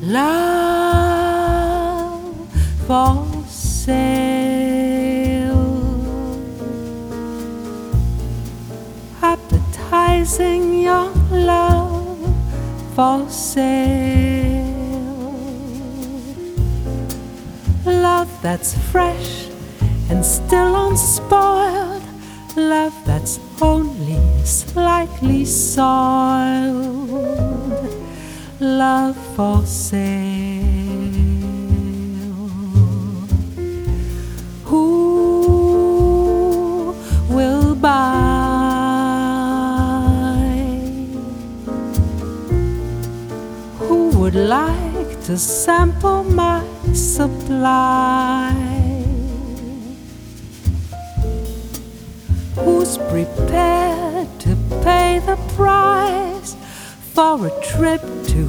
love for sale, appetizing young love for sale, love that's fresh and still unspoiled, love that's only slightly soiled, love for sale. Who will buy? Who would like to sample my supply? Who's prepared to pay the price for a trip to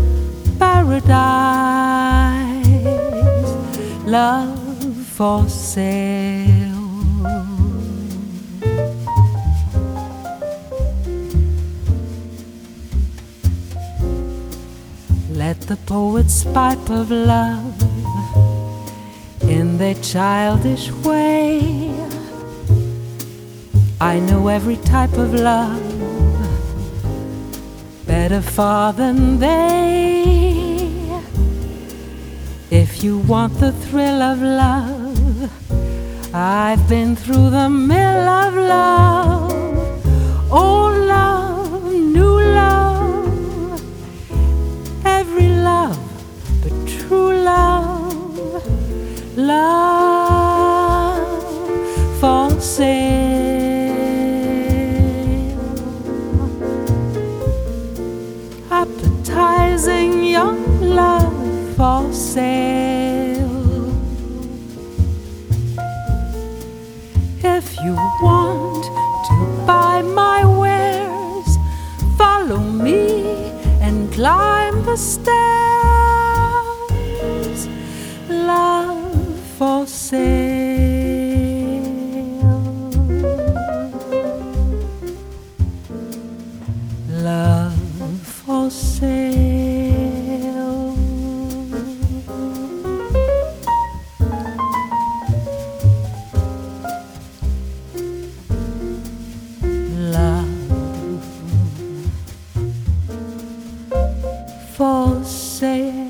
paradise? Love for sale. Let the poets pipe of love in their childish way. I know every type of love better far than they. If you want the thrill of love, I've been through the mill of love. Old love, new love, every love but true love, love for sale. Appetizing young love for sale. If you want to buy my wares, follow me and climb the stairs. Love for sale. Love for sale. Love for sale.